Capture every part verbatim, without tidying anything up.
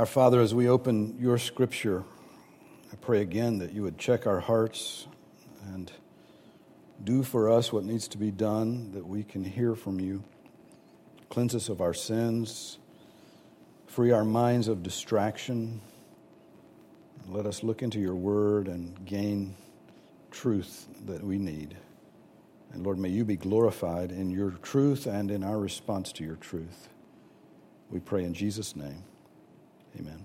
Our Father, as we open your Scripture, I pray again that you would check our hearts and do for us what needs to be done, that we can hear from you. Cleanse us of our sins, free our minds of distraction. Let us look into your word and gain truth that we need. And Lord, may you be glorified in your truth and in our response to your truth. We pray in Jesus' name. Amen.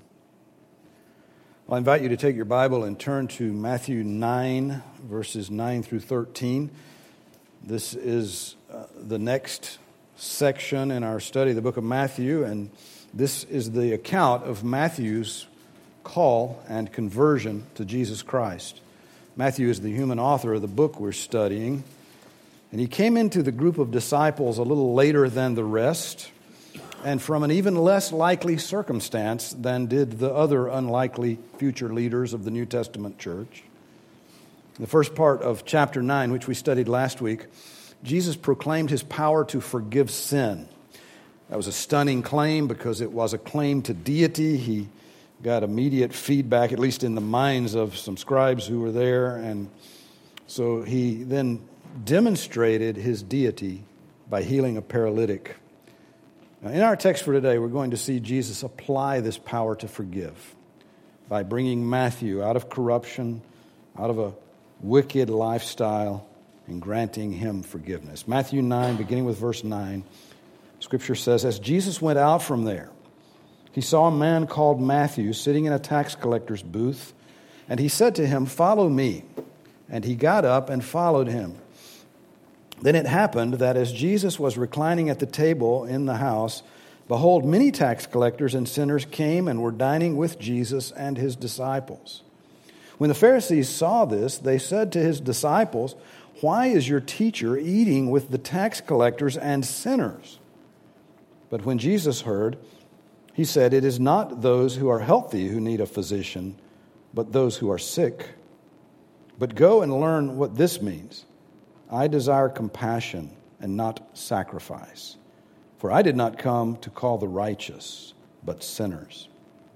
I invite you to take your Bible and turn to Matthew nine, verses nine through thirteen. This is uh, the next section in our study of the book of Matthew, and this is the account of Matthew's call and conversion to Jesus Christ. Matthew is the human author of the book we're studying, and he came into the group of disciples a little later than the rest, and from an even less likely circumstance than did the other unlikely future leaders of the New Testament church. In the first part of chapter nine, which we studied last week, Jesus proclaimed his power to forgive sin. That was a stunning claim because it was a claim to deity. He got immediate feedback, at least in the minds of some scribes who were there, and so he then demonstrated his deity by healing a paralytic. Now, in our text for today, we're going to see Jesus apply this power to forgive by bringing Matthew out of corruption, out of a wicked lifestyle, and granting him forgiveness. Matthew nine, beginning with verse nine, Scripture says, "As Jesus went out from there, he saw a man called Matthew sitting in a tax collector's booth, and he said to him, 'Follow me.' And he got up and followed him. Then it happened that as Jesus was reclining at the table in the house, behold, many tax collectors and sinners came and were dining with Jesus and his disciples. When the Pharisees saw this, they said to his disciples, 'Why is your teacher eating with the tax collectors and sinners?' But when Jesus heard, he said, 'It is not those who are healthy who need a physician, but those who are sick. But go and learn what this means. I desire compassion and not sacrifice. For I did not come to call the righteous, but sinners.'"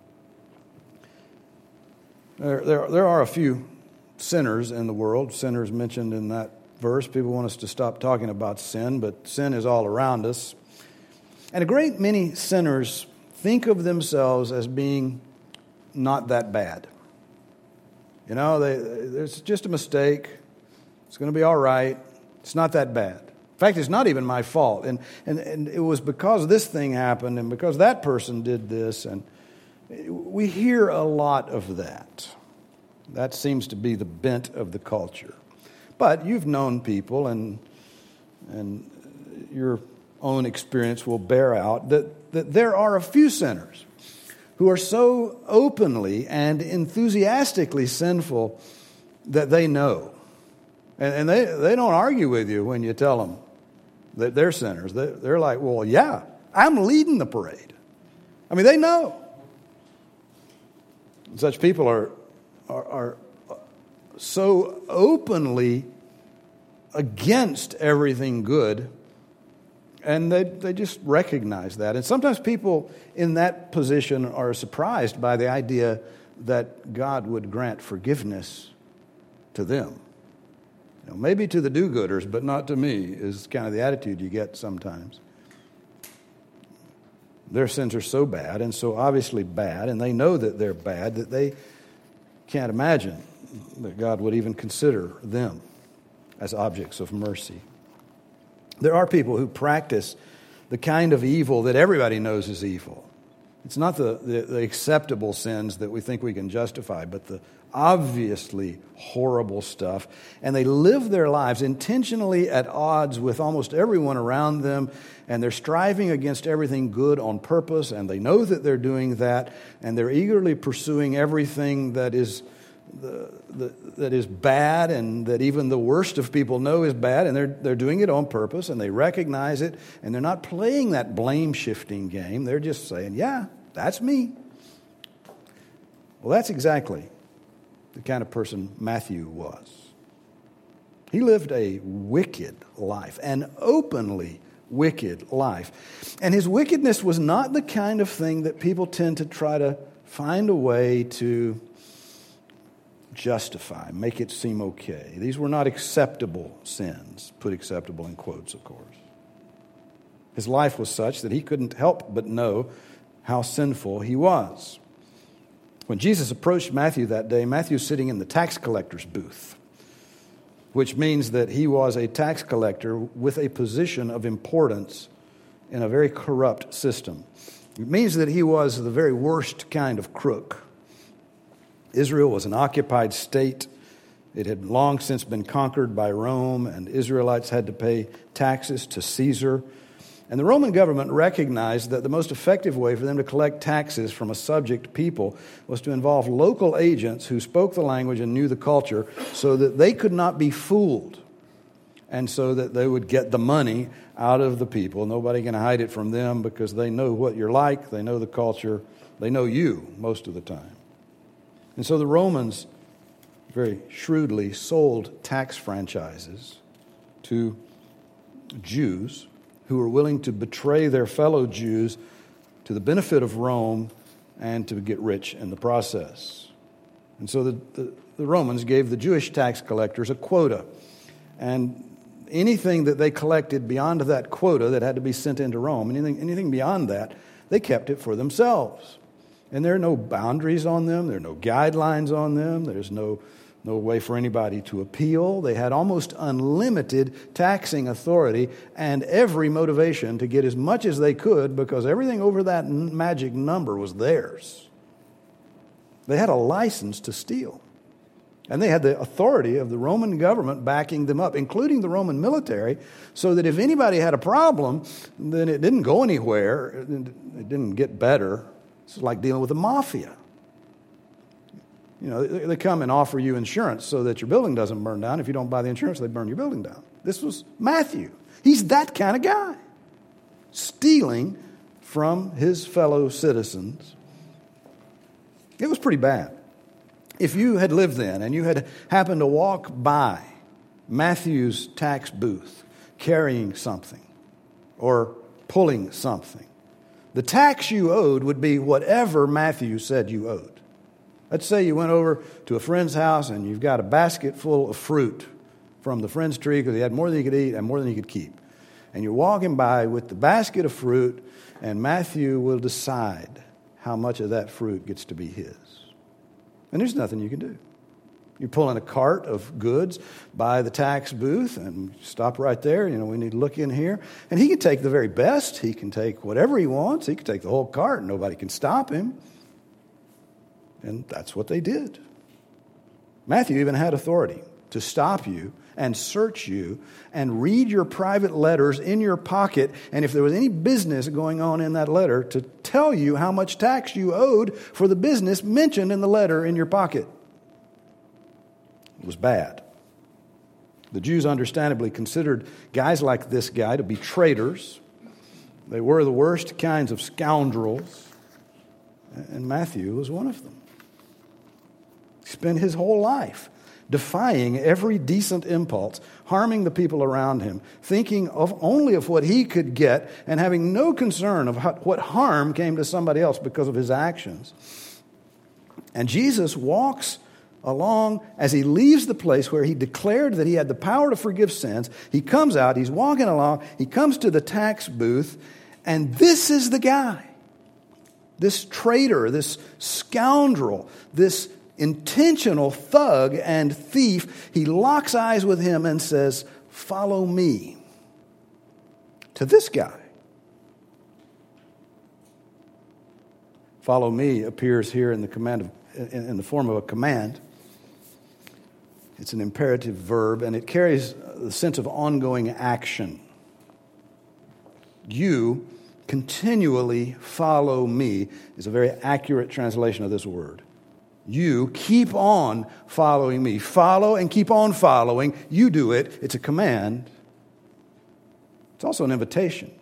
There, there, there are a few sinners in the world, sinners mentioned in that verse. People want us to stop talking about sin, but sin is all around us. And a great many sinners think of themselves as being not that bad. You know, they, it's just a mistake. It's going to be all right. It's not that bad. In fact, it's not even my fault. And, and, and it was because this thing happened and because that person did this. And we hear a lot of that. That seems to be the bent of the culture. But you've known people, and, and your own experience will bear out that, that there are a few sinners who are so openly and enthusiastically sinful that they know. And, and they, they don't argue with you when you tell them that they're sinners. They, they're like, well, yeah, I'm leading the parade. I mean, they know. Such people are, are, are so openly against everything good, and they, they just recognize that. And sometimes people in that position are surprised by the idea that God would grant forgiveness to them. You know, maybe to the do-gooders, but not to me, is kind of the attitude you get sometimes. Their sins are so bad and so obviously bad, and they know that they're bad, that they can't imagine that God would even consider them as objects of mercy. There are people who practice the kind of evil that everybody knows is evil. It's not the, the, the acceptable sins that we think we can justify, but the obviously horrible stuff. And they live their lives intentionally at odds with almost everyone around them, and they're striving against everything good on purpose, and they know that they're doing that, and they're eagerly pursuing everything that is the, the, that is bad, and that even the worst of people know is bad, and they're they're doing it on purpose, and they recognize it, and they're not playing that blame-shifting game. They're just saying, yeah, that's me. Well, that's exactly the kind of person Matthew was. He lived a wicked life, an openly wicked life. And his wickedness was not the kind of thing that people tend to try to find a way to justify, make it seem okay. These were not acceptable sins, put acceptable in quotes, of course. His life was such that he couldn't help but know how sinful he was. When Jesus approached Matthew that day, Matthew was sitting in the tax collector's booth, which means that he was a tax collector with a position of importance in a very corrupt system. It means that he was the very worst kind of crook. Israel was an occupied state. It had long since been conquered by Rome, and Israelites had to pay taxes to Caesar. And the Roman government recognized that the most effective way for them to collect taxes from a subject people was to involve local agents who spoke the language and knew the culture so that they could not be fooled, and so that they would get the money out of the people. Nobody can hide it from them because they know what you're like, they know the culture, they know you most of the time. And so the Romans very shrewdly sold tax franchises to Jews who were willing to betray their fellow Jews to the benefit of Rome and to get rich in the process. And so the, the, the Romans gave the Jewish tax collectors a quota. And anything that they collected beyond that quota that had to be sent into Rome, anything, anything beyond that, they kept it for themselves. And there are no boundaries on them. There are no guidelines on them. There's no No way for anybody to appeal. They had almost unlimited taxing authority and every motivation to get as much as they could because everything over that magic number was theirs. They had a license to steal. And they had the authority of the Roman government backing them up, including the Roman military, so that if anybody had a problem, then it didn't go anywhere. It didn't get better. It's like dealing with the mafia. You know, they come and offer you insurance so that your building doesn't burn down. If you don't buy the insurance, they burn your building down. This was Matthew. He's that kind of guy. Stealing from his fellow citizens. It was pretty bad. If you had lived then and you had happened to walk by Matthew's tax booth carrying something or pulling something, the tax you owed would be whatever Matthew said you owed. Let's say you went over to a friend's house and you've got a basket full of fruit from the friend's tree because he had more than he could eat and more than he could keep. And you're walking by with the basket of fruit, and Matthew will decide how much of that fruit gets to be his. And there's nothing you can do. You're pulling a cart of goods by the tax booth and stop right there. You know, we need to look in here. And he can take the very best. He can take whatever he wants. He can take the whole cart and nobody can stop him. And that's what they did. Matthew even had authority to stop you and search you and read your private letters in your pocket. And if there was any business going on in that letter, to tell you how much tax you owed for the business mentioned in the letter in your pocket. It was bad. The Jews understandably considered guys like this guy to be traitors. They were the worst kinds of scoundrels. And Matthew was one of them. He spent his whole life defying every decent impulse, harming the people around him, thinking of only of what he could get, and having no concern of how, what harm came to somebody else because of his actions. And Jesus walks along as he leaves the place where he declared that he had the power to forgive sins. He comes out, he's walking along, he comes to the tax booth, and this is the guy. This traitor, this scoundrel, this intentional thug and thief, he locks eyes with him and says, "Follow me." To this guy. Follow me appears here in the command of, in the form of a command. It's an imperative verb, and it carries the sense of ongoing action. You continually follow me is a very accurate translation of this word. You keep on following me. Follow and keep on following. You do it. It's a command. It's also an invitation.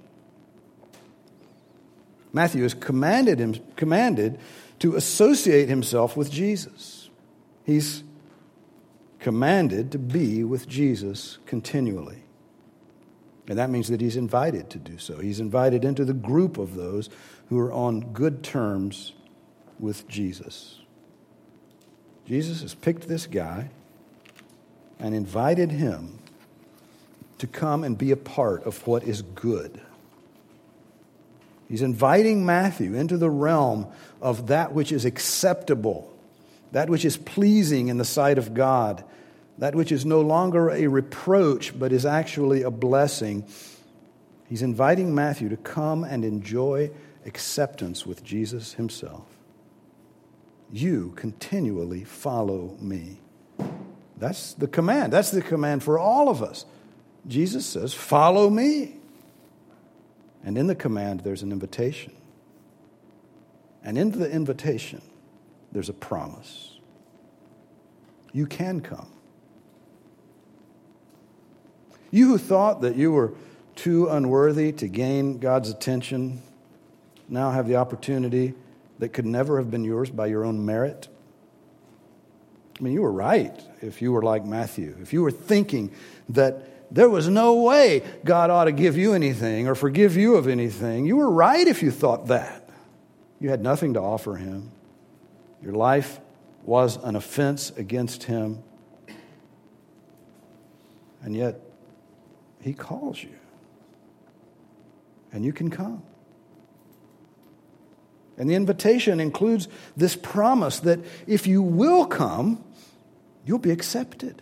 Matthew is commanded him, commanded to associate himself with Jesus. He's commanded to be with Jesus continually. And that means that he's invited to do so. He's invited into the group of those who are on good terms with Jesus. Jesus has picked this guy and invited him to come and be a part of what is good. He's inviting Matthew into the realm of that which is acceptable, that which is pleasing in the sight of God, that which is no longer a reproach, but is actually a blessing. He's inviting Matthew to come and enjoy acceptance with Jesus himself. You continually follow me. That's the command. That's the command for all of us. Jesus says, follow me. And in the command, there's an invitation. And in the invitation, there's a promise. You can come. You who thought that you were too unworthy to gain God's attention now have the opportunity that could never have been yours by your own merit. I mean, you were right if you were like Matthew. If you were thinking that there was no way God ought to give you anything or forgive you of anything, you were right if you thought that. You had nothing to offer him. Your life was an offense against him. And yet, he calls you. And you can come. And the invitation includes this promise that if you will come, you'll be accepted.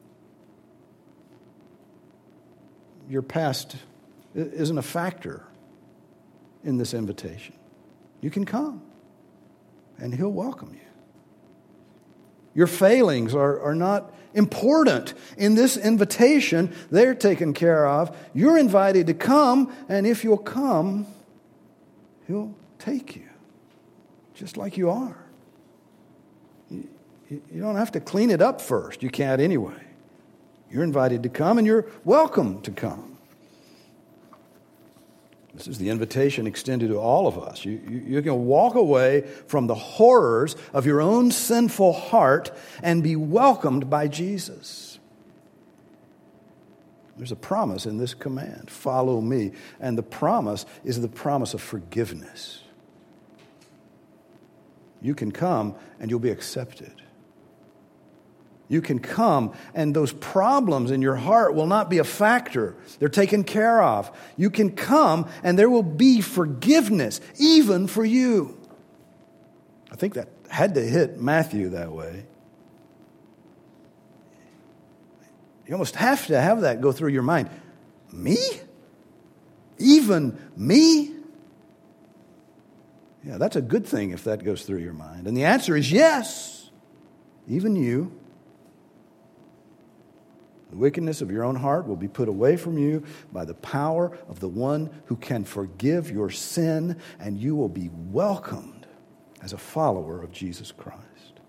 Your past isn't a factor in this invitation. You can come, and he'll welcome you. Your failings are, are not important in this invitation. They're taken care of. You're invited to come, and if you'll come, he'll take you, just like you are. You, you don't have to clean it up first. You can't anyway. You're invited to come, and you're welcome to come. This is the invitation extended to all of us. You, you, you can walk away from the horrors of your own sinful heart and be welcomed by Jesus. There's a promise in this command, follow me. And the promise is the promise of forgiveness. You can come and you'll be accepted. You can come, and those problems in your heart will not be a factor. They're taken care of. You can come, and there will be forgiveness, even for you. I think that had to hit Matthew that way. You almost have to have that go through your mind. Me? Even me? Yeah, that's a good thing if that goes through your mind. And the answer is yes, even you. The wickedness of your own heart will be put away from you by the power of the one who can forgive your sin, and you will be welcomed as a follower of Jesus Christ.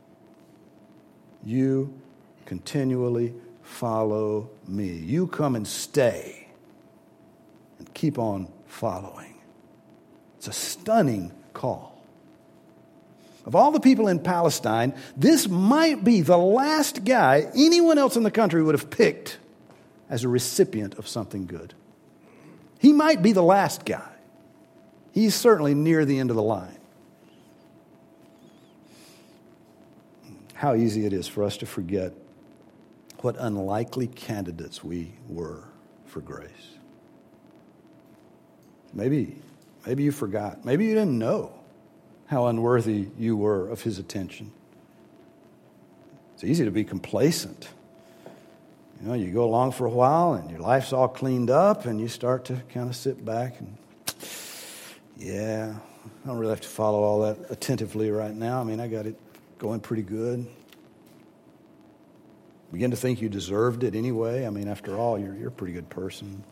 You continually follow me. You come and stay and keep on following. It's a stunning call. Of all the people in Palestine, this might be the last guy anyone else in the country would have picked as a recipient of something good. He might be the last guy. He's certainly near the end of the line. How easy it is for us to forget what unlikely candidates we were for grace. Maybe, maybe you forgot. Maybe you didn't know how unworthy you were of his attention. It's easy to be complacent. You know, you go along for a while and your life's all cleaned up and you start to kind of sit back and, yeah, I don't really have to follow all that attentively right now. I mean, I got it going pretty good. Begin to think you deserved it anyway. I mean, after all, you're, you're a pretty good person.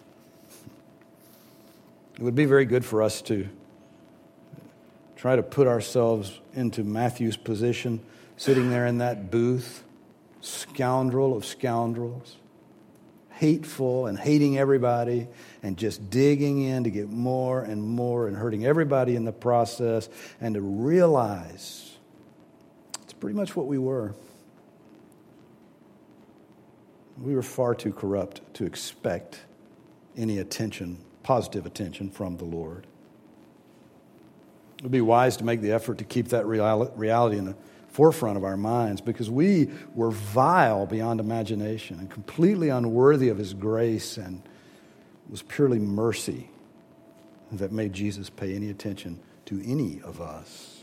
It would be very good for us to try to put ourselves into Matthew's position, sitting there in that booth, scoundrel of scoundrels, hateful and hating everybody, and just digging in to get more and more and hurting everybody in the process, and to realize it's pretty much what we were. We were far too corrupt to expect any attention, positive attention from the Lord. It would be wise to make the effort to keep that reality in the forefront of our minds, because we were vile beyond imagination and completely unworthy of His grace, and it was purely mercy that made Jesus pay any attention to any of us.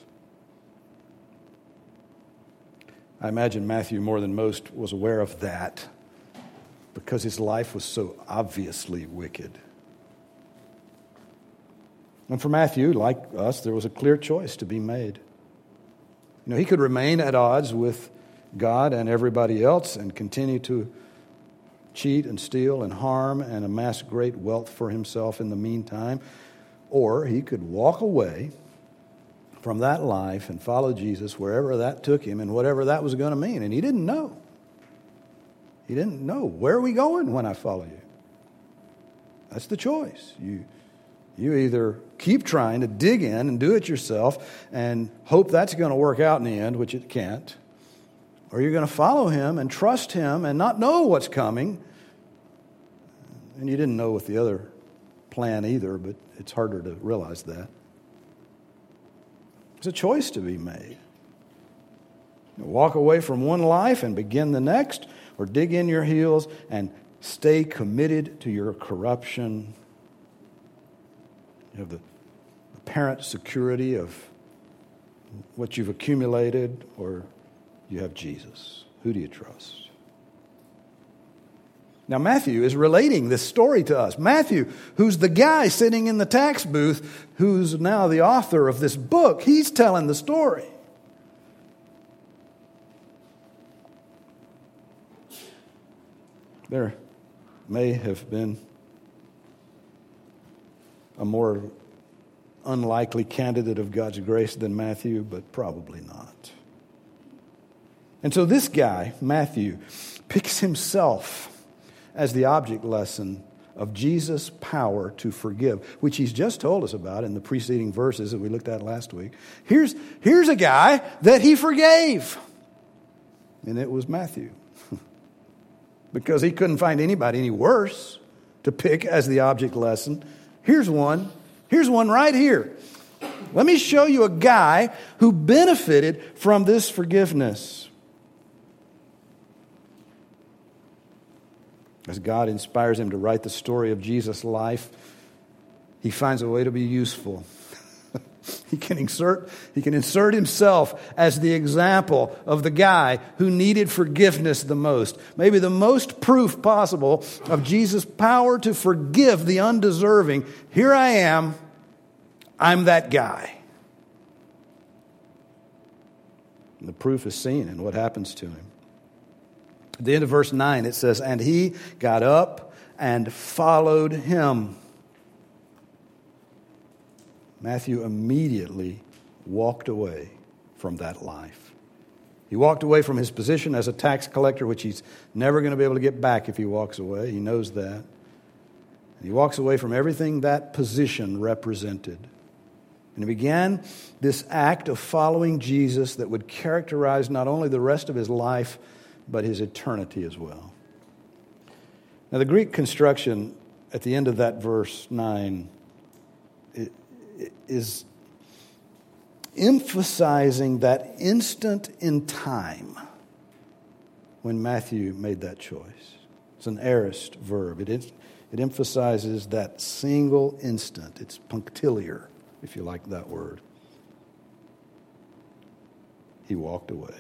I imagine Matthew, more than most, was aware of that because his life was so obviously wicked. And for Matthew, like us, there was a clear choice to be made. You know, he could remain at odds with God and everybody else and continue to cheat and steal and harm and amass great wealth for himself in the meantime. Or he could walk away from that life and follow Jesus wherever that took him and whatever that was going to mean. And he didn't know. He didn't know. Where are we going when I follow you? That's the choice. You You either keep trying to dig in and do it yourself and hope that's going to work out in the end, which it can't, or you're going to follow Him and trust Him and not know what's coming. And you didn't know with the other plan either, but it's harder to realize that. It's a choice to be made. You walk away from one life and begin the next, or dig in your heels and stay committed to your corruption. You have the apparent security of what you've accumulated, or you have Jesus. Who do you trust? Now, Matthew is relating this story to us. Matthew, who's the guy sitting in the tax booth, who's now the author of this book, he's telling the story. There may have been a more unlikely candidate of God's grace than Matthew, but probably not. And so this guy, Matthew, picks himself as the object lesson of Jesus' power to forgive, which he's just told us about in the preceding verses that we looked at last week. Here's, here's a guy that he forgave. And it was Matthew. Because he couldn't find anybody any worse to pick as the object lesson. Here's one. Here's one right here. Let me show you a guy who benefited from this forgiveness. As God inspires him to write the story of Jesus' life, he finds a way to be useful. He can insert, he can insert himself as the example of the guy who needed forgiveness the most. Maybe the most proof possible of Jesus' power to forgive the undeserving. Here I am. I'm that guy. And the proof is seen in what happens to him. At the end of verse nine, it says, "And he got up and followed him." Matthew immediately walked away from that life. He walked away from his position as a tax collector, which he's never going to be able to get back if he walks away. He knows that. And he walks away from everything that position represented. And he began this act of following Jesus that would characterize not only the rest of his life, but his eternity as well. Now, the Greek construction at the end of that verse nine is emphasizing that instant in time when Matthew made that choice. It's an aorist verb. It, is, it emphasizes that single instant. It's punctiliar, if you like that word. He walked away.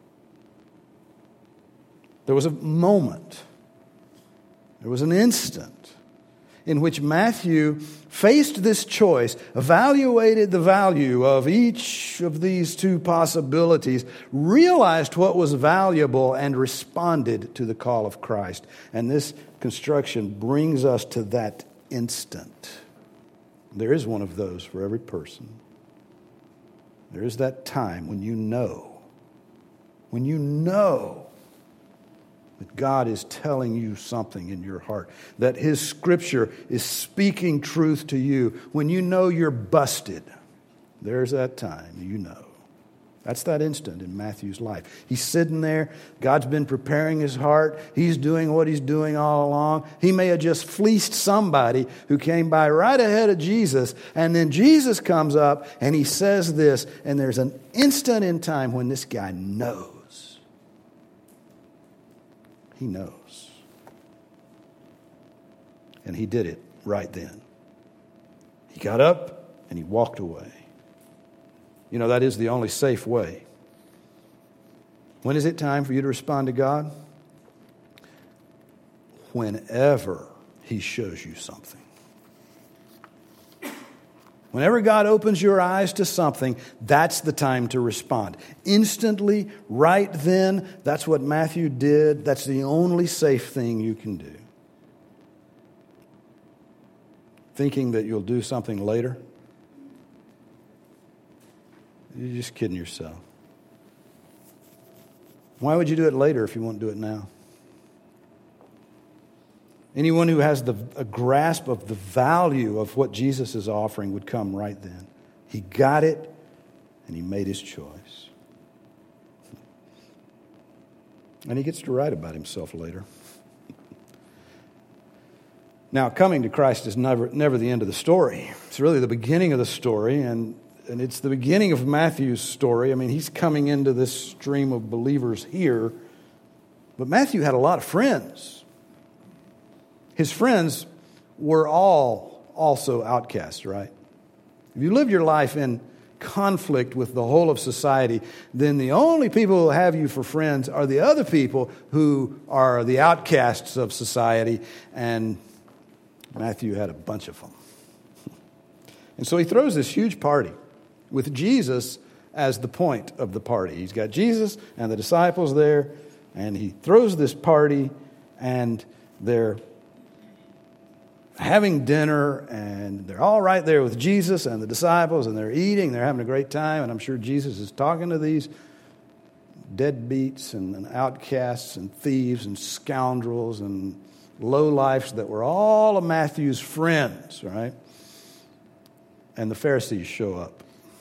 There was a moment, there was an instant in which Matthew faced this choice, evaluated the value of each of these two possibilities, realized what was valuable, and responded to the call of Christ. And this construction brings us to that instant. There is one of those for every person. There is that time when you know, when you know that God is telling you something in your heart, that His Scripture is speaking truth to you, when you know you're busted. There's that time, you know. That's that instant in Matthew's life. He's sitting there. God's been preparing his heart. He's doing what he's doing all along. He may have just fleeced somebody who came by right ahead of Jesus. And then Jesus comes up and he says this. And there's an instant in time when this guy knows. He knows. And he did it right then. He got up and he walked away. You know, that is the only safe way. When is it time for you to respond to God? Whenever he shows you something. Whenever God opens your eyes to something, that's the time to respond. Instantly, right then, that's what Matthew did. That's the only safe thing you can do. Thinking that you'll do something later? You're just kidding yourself. Why would you do it later if you won't do it now? Anyone who has the, a grasp of the value of what Jesus is offering would come right then. He got it, and he made his choice. And he gets to write about himself later. Now, coming to Christ is never, never the end of the story. It's really the beginning of the story, and And it's the beginning of Matthew's story. I mean, he's coming into this stream of believers here. But Matthew had a lot of friends. His friends were all also outcasts, right? If you live your life in conflict with the whole of society, then the only people who have you for friends are the other people who are the outcasts of society. And Matthew had a bunch of them. And so he throws this huge party with Jesus as the point of the party. He's got Jesus and the disciples there, and he throws this party, and they're having dinner, and they're all right there with Jesus and the disciples, and they're eating, they're having a great time, and I'm sure Jesus is talking to these deadbeats and, and outcasts and thieves and scoundrels and lowlifes that were all of Matthew's friends, right? And the Pharisees show up.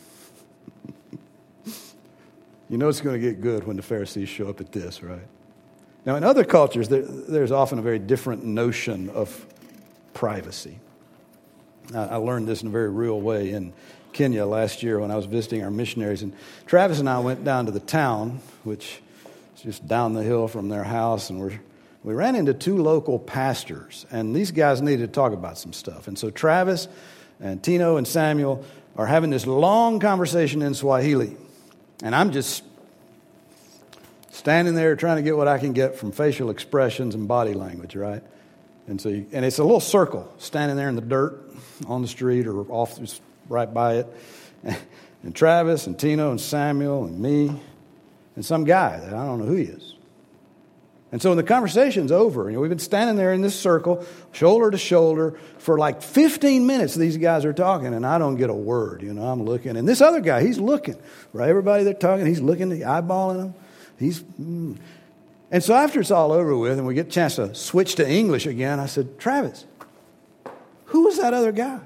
You know it's going to get good when the Pharisees show up at this, right? Now, in other cultures, there, there's often a very different notion of privacy. I, I learned this in a very real way in Kenya last year when I was visiting our missionaries. And Travis and I went down to the town, which is just down the hill from their house, and we're, we ran into two local pastors. And these guys needed to talk about some stuff. And so Travis and Tino and Samuel are having this long conversation in Swahili. And I'm just standing there trying to get what I can get from facial expressions and body language, right? And so, you, and it's a little circle, standing there in the dirt on the street or off just right by it. And Travis and Tino and Samuel and me and some guy that I don't know who he is. And so when the conversation's over, you know, we've been standing there in this circle, shoulder to shoulder, for like fifteen minutes these guys are talking, and I don't get a word. You know, I'm looking. And this other guy, he's looking. Right? Everybody they're talking, he's looking, eyeballing them. He's, mm. And so after it's all over with, and we get a chance to switch to English again, I said, Travis, who was that other guy?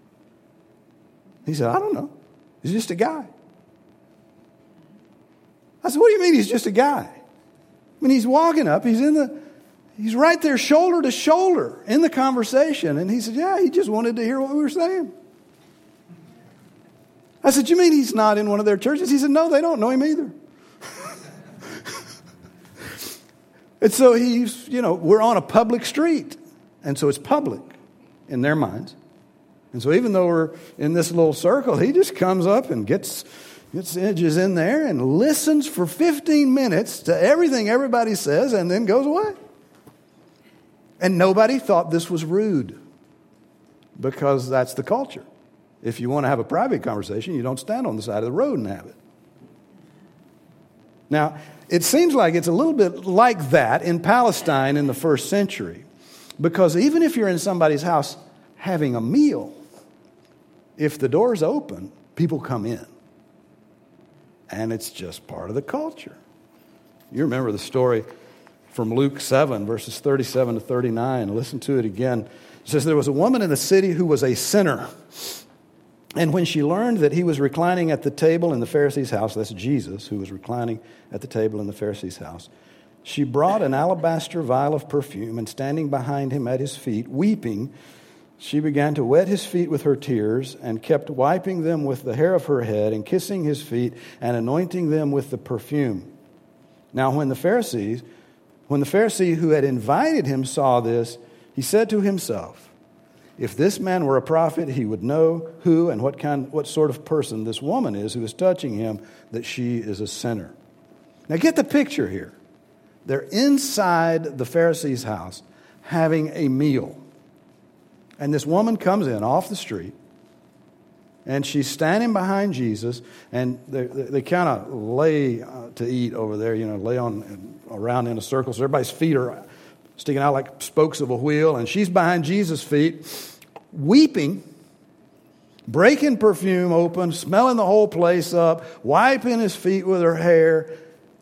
He said, I don't know. He's just a guy. I said, what do you mean he's just a guy? I mean, he's walking up, he's in the, he's right there shoulder to shoulder in the conversation. And he said, yeah, he just wanted to hear what we were saying. I said, you mean he's not in one of their churches? He said, no, they don't know him either. And so he's, you know, we're on a public street. And so it's public in their minds. And so even though we're in this little circle, he just comes up and gets... Gets edges in there and listens for fifteen minutes to everything everybody says and then goes away. And nobody thought this was rude because that's the culture. If you want to have a private conversation, you don't stand on the side of the road and have it. Now, it seems like it's a little bit like that in Palestine in the first century, because even if you're in somebody's house having a meal, if the door's open, people come in. And it's just part of the culture. You remember the story from Luke seven, verses thirty-seven to thirty-nine. Listen to it again. It says, there was a woman in the city who was a sinner. And when she learned that he was reclining at the table in the Pharisee's house, that's Jesus who was reclining at the table in the Pharisee's house, she brought an alabaster vial of perfume, and standing behind him at his feet, weeping, she began to wet his feet with her tears and kept wiping them with the hair of her head and kissing his feet and anointing them with the perfume. Now when the Pharisees, when the Pharisee who had invited him saw this, he said to himself, if this man were a prophet, he would know who and what kind, what sort of person this woman is who is touching him, that she is a sinner. Now get the picture here. They're inside the Pharisee's house having a meal. And this woman comes in off the street, and she's standing behind Jesus, and they, they, they kind of lay uh, to eat over there, you know, lay on around in a circle. So everybody's feet are sticking out like spokes of a wheel, and she's behind Jesus' feet, weeping, breaking perfume open, smelling the whole place up, wiping his feet with her hair.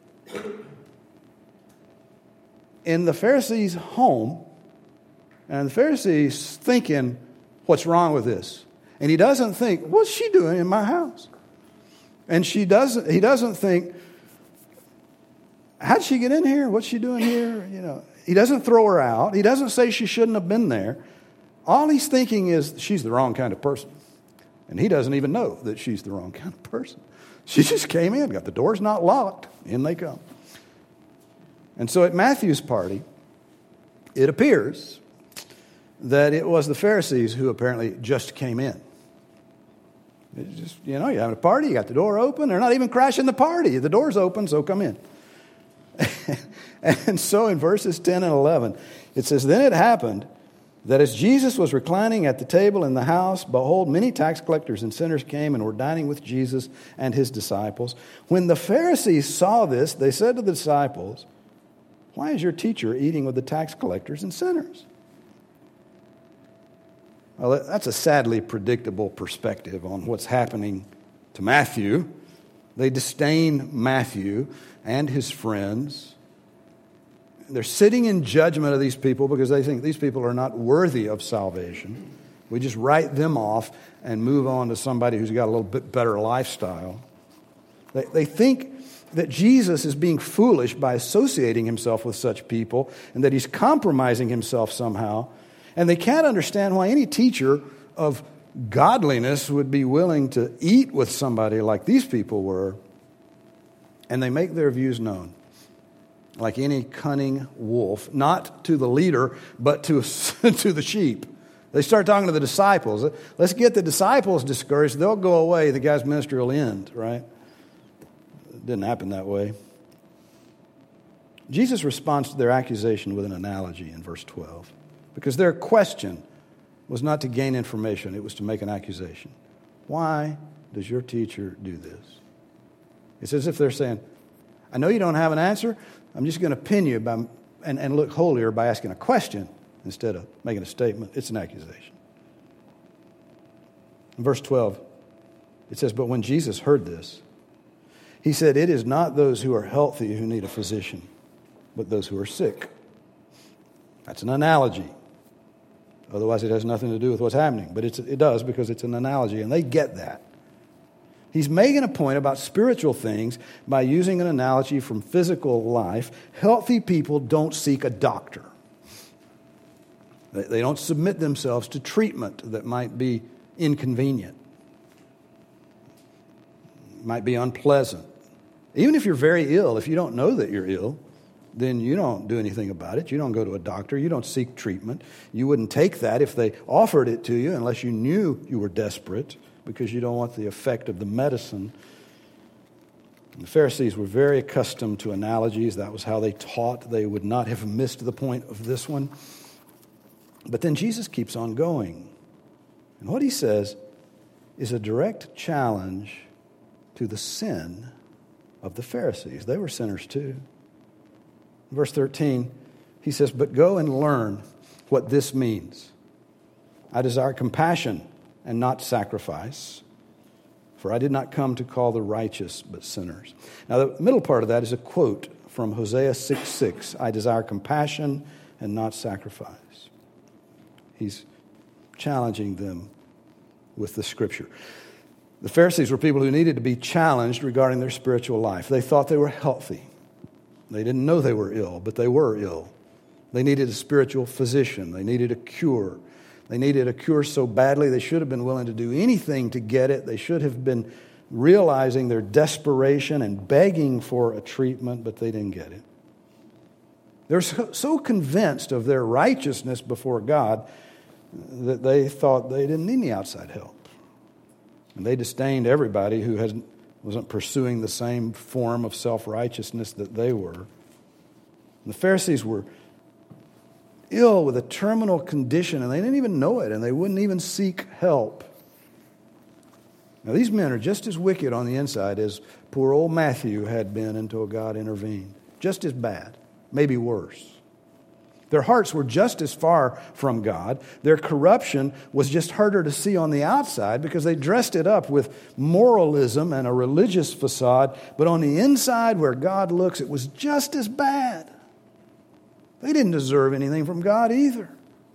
In the Pharisee's home, and the Pharisee's thinking, what's wrong with this? And he doesn't think, what's she doing in my house? And she doesn't. He doesn't think, how'd she get in here? What's she doing here? You know, he doesn't throw her out. He doesn't say she shouldn't have been there. All he's thinking is she's the wrong kind of person. And he doesn't even know that she's the wrong kind of person. She just came in, got the doors not locked, in they come. And so at Matthew's party, it appears that it was the Pharisees who apparently just came in. It's just, you know, you're having a party, you got the door open, they're not even crashing the party. The door's open, so come in. And so in verses ten and eleven, it says, then it happened that as Jesus was reclining at the table in the house, behold, many tax collectors and sinners came and were dining with Jesus and his disciples. When the Pharisees saw this, they said to the disciples, why is your teacher eating with the tax collectors and sinners? Well, that's a sadly predictable perspective on what's happening to Matthew. They disdain Matthew and his friends. They're sitting in judgment of these people because they think these people are not worthy of salvation. We just write them off and move on to somebody who's got a little bit better lifestyle. They, they think that Jesus is being foolish by associating himself with such people and that he's compromising himself somehow. And they can't understand why any teacher of godliness would be willing to eat with somebody like these people were. And they make their views known, like any cunning wolf, not to the leader, but to, to the sheep. They start talking to the disciples. Let's get the disciples discouraged. They'll go away. The guy's ministry will end, right? It didn't happen that way. Jesus responds to their accusation with an analogy in verse twelve. Because their question was not to gain information, it was to make an accusation. Why does your teacher do this? It's as if they're saying, I know you don't have an answer. I'm just going to pin you by, and, and look holier by asking a question instead of making a statement. It's an accusation. In verse twelve, it says, but when Jesus heard this, he said, it is not those who are healthy who need a physician, but those who are sick. That's an analogy. Otherwise, it has nothing to do with what's happening. But it's, it does because it's an analogy, and they get that. He's making a point about spiritual things by using an analogy from physical life. Healthy people don't seek a doctor. They, they don't submit themselves to treatment that might be inconvenient, might be unpleasant. Even if you're very ill, if you don't know that you're ill, then you don't do anything about it. You don't go to a doctor. You don't seek treatment. You wouldn't take that if they offered it to you unless you knew you were desperate because you don't want the effect of the medicine. And the Pharisees were very accustomed to analogies. That was how they taught. They would not have missed the point of this one. But then Jesus keeps on going. And what he says is a direct challenge to the sin of the Pharisees. They were sinners too. Verse thirteen, he says, but go and learn what this means. I desire compassion and not sacrifice, for I did not come to call the righteous, but sinners. Now, the middle part of that is a quote from Hosea six six. I desire compassion and not sacrifice. He's challenging them with the Scripture. The Pharisees were people who needed to be challenged regarding their spiritual life. They thought they were healthy. They didn't know they were ill, but they were ill. They needed a spiritual physician. They needed a cure. They needed a cure so badly they should have been willing to do anything to get it. They should have been realizing their desperation and begging for a treatment, but they didn't get it. They're so, so convinced of their righteousness before God that they thought they didn't need any outside help. And they disdained everybody who hasn't, wasn't pursuing the same form of self-righteousness that they were. And the Pharisees were ill with a terminal condition, and they didn't even know it, and they wouldn't even seek help. Now, these men are just as wicked on the inside as poor old Matthew had been until God intervened. Just as bad, maybe worse. Their hearts were just as far from God. Their corruption was just harder to see on the outside because they dressed it up with moralism and a religious facade. But on the inside, where God looks, it was just as bad. They didn't deserve anything from God either.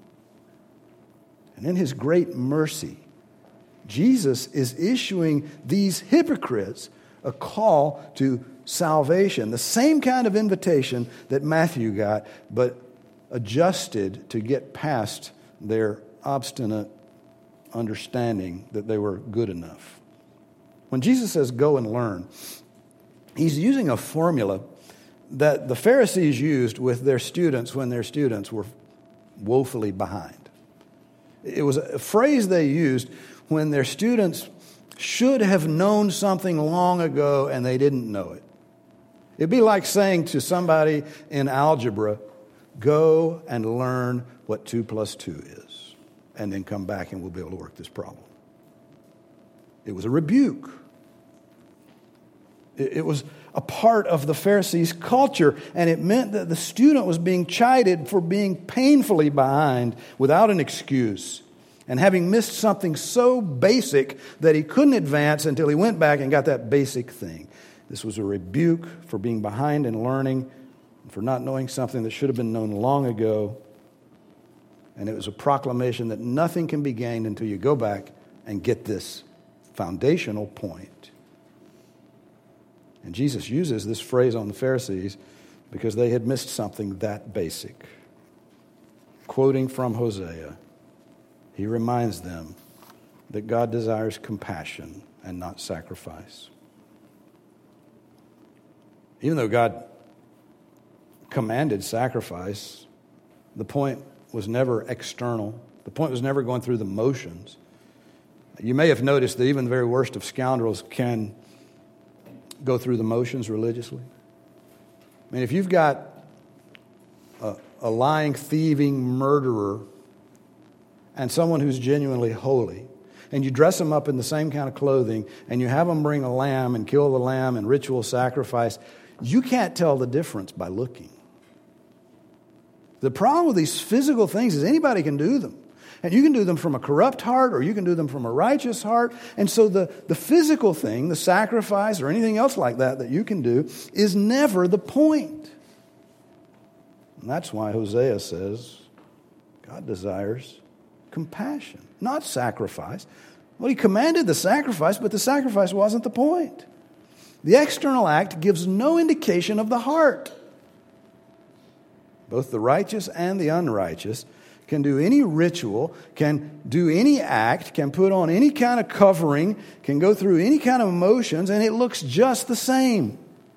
And in His great mercy, Jesus is issuing these hypocrites a call to salvation. The same kind of invitation that Matthew got, but adjusted to get past their obstinate understanding that they were good enough. When Jesus says, go and learn, He's using a formula that the Pharisees used with their students when their students were woefully behind. It was a phrase they used when their students should have known something long ago and they didn't know it. It'd be like saying to somebody in algebra, go and learn what two plus two is, and then come back and we'll be able to work this problem. It was a rebuke. It was a part of the Pharisees' culture, and it meant that the student was being chided for being painfully behind without an excuse and having missed something so basic that he couldn't advance until he went back and got that basic thing. This was a rebuke for being behind in learning, for not knowing something that should have been known long ago. And it was a proclamation that nothing can be gained until you go back and get this foundational point. And Jesus uses this phrase on the Pharisees because they had missed something that basic. Quoting from Hosea, he reminds them that God desires compassion and not sacrifice. Even though God commanded sacrifice, the point was never external. The point was never going through the motions. You may have noticed that even the very worst of scoundrels can go through the motions religiously. I mean, if you've got a, a lying, thieving murderer and someone who's genuinely holy, and you dress them up in the same kind of clothing, and you have them bring a lamb and kill the lamb and ritual sacrifice, you can't tell the difference by looking. The problem with these physical things is anybody can do them. And you can do them from a corrupt heart or you can do them from a righteous heart. And so the, the physical thing, the sacrifice or anything else like that that you can do is never the point. And that's why Hosea says God desires compassion, not sacrifice. Well, He commanded the sacrifice, but the sacrifice wasn't the point. The external act gives no indication of the heart. Both the righteous and the unrighteous can do any ritual, can do any act, can put on any kind of covering, can go through any kind of emotions, and it looks just the same.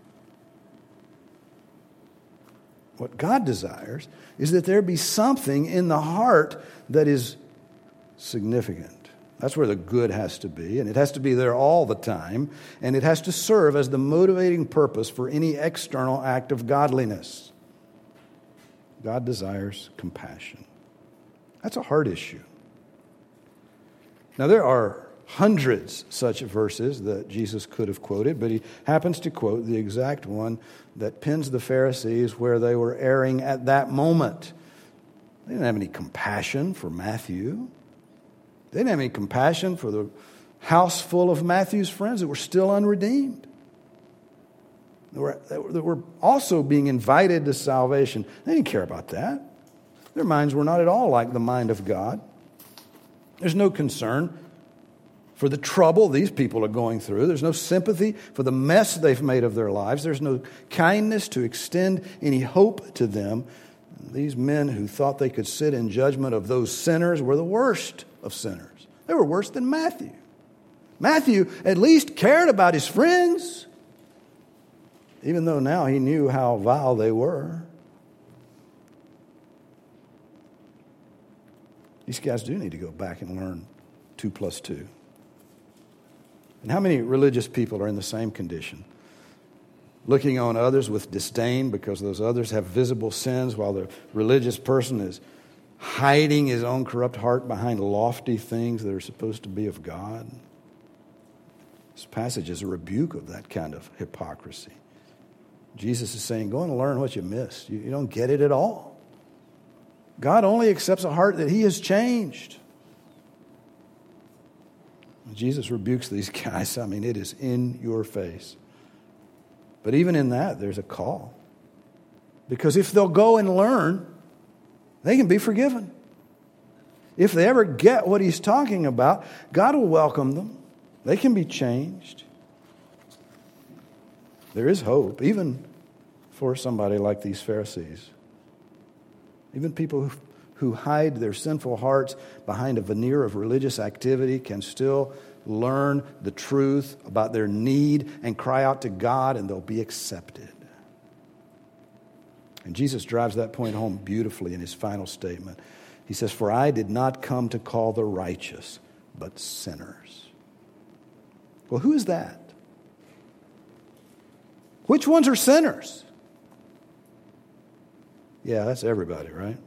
What God desires is that there be something in the heart that is significant. That's where the good has to be, and it has to be there all the time, and it has to serve as the motivating purpose for any external act of godliness. God desires compassion. That's a hard issue. Now, there are hundreds such verses that Jesus could have quoted, but He happens to quote the exact one that pins the Pharisees where they were erring at that moment. They didn't have any compassion for Matthew. They didn't have any compassion for the house full of Matthew's friends that were still unredeemed. That were, that were also being invited to salvation. They didn't care about that. Their minds were not at all like the mind of God. There's no concern for the trouble these people are going through. There's no sympathy for the mess they've made of their lives. There's no kindness to extend any hope to them. These men who thought they could sit in judgment of those sinners were the worst of sinners. They were worse than Matthew. Matthew at least cared about his friends, even though now he knew how vile they were. These guys do need to go back and learn two plus two. And how many religious people are in the same condition? Looking on others with disdain because those others have visible sins while the religious person is hiding his own corrupt heart behind lofty things that are supposed to be of God. This passage is a rebuke of that kind of hypocrisy. Jesus is saying, go and learn what you missed. You, you don't get it at all. God only accepts a heart that he has changed. Jesus rebukes these guys. I mean, it is in your face. But even in that, there's a call. Because if they'll go and learn, they can be forgiven. If they ever get what he's talking about, God will welcome them. They can be changed. There is hope, even for somebody like these Pharisees. Even people who who hide their sinful hearts behind a veneer of religious activity can still learn the truth about their need and cry out to God, and they'll be accepted. And Jesus drives that point home beautifully in his final statement. He says, "For I did not come to call the righteous, but sinners." Well, who is that? Which ones are sinners? Yeah, that's everybody, right?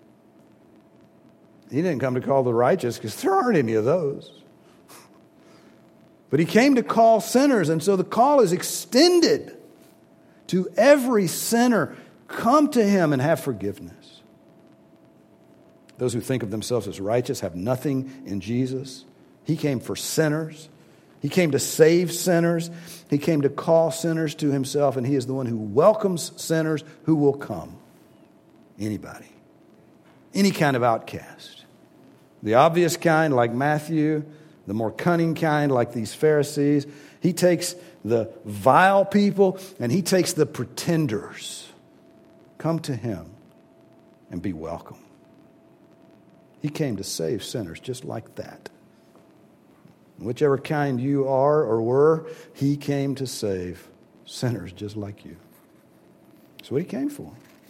He didn't come to call the righteous because there aren't any of those. But he came to call sinners, and so the call is extended to every sinner. Come to him and have forgiveness. Those who think of themselves as righteous have nothing in Jesus. He came for sinners. He came to save sinners. He came to call sinners to himself, and he is the one who welcomes sinners who will come. Anybody. Any kind of outcast. The obvious kind, like Matthew. The more cunning kind, like these Pharisees. He takes the vile people and he takes the pretenders. Come to him and be welcome. He came to save sinners just like that. Whichever kind you are or were, he came to save sinners just like you. That's what he came for.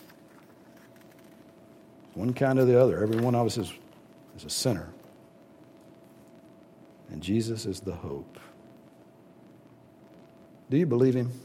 One kind or the other. Every one of us is, is a sinner. And Jesus is the hope. Do you believe him?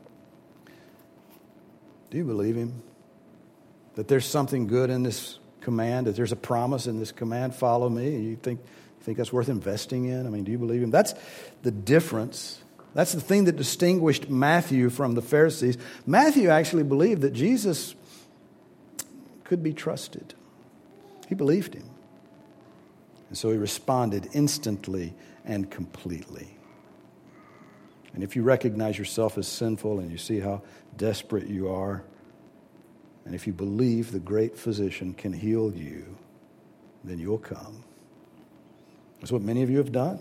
Do you believe him? That there's something good in this command, that there's a promise in this command, follow me? You think, you think that's worth investing in? I mean, do you believe him? That's the difference. That's the thing that distinguished Matthew from the Pharisees. Matthew actually believed that Jesus could be trusted. He believed him. And so he responded instantly and completely. And if you recognize yourself as sinful and you see how desperate you are, and if you believe the great physician can heal you, then you'll come. That's what many of you have done.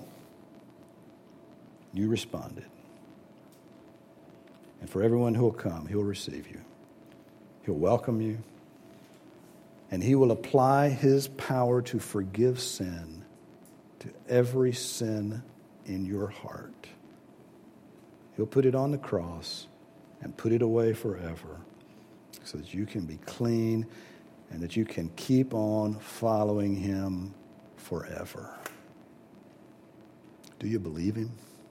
You responded. And for everyone who will come, he'll receive you. He'll welcome you. And he will apply his power to forgive sin to every sin in your heart. He'll put it on the cross and put it away forever so that you can be clean and that you can keep on following him forever. Do you believe him?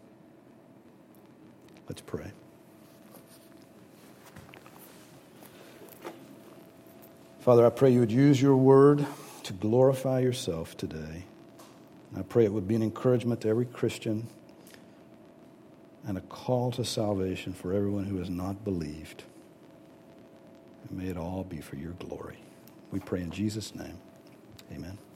Let's pray. Father, I pray you would use your word to glorify yourself today. I pray it would be an encouragement to every Christian and a call to salvation for everyone who has not believed. And may it all be for your glory. We pray in Jesus' name. Amen.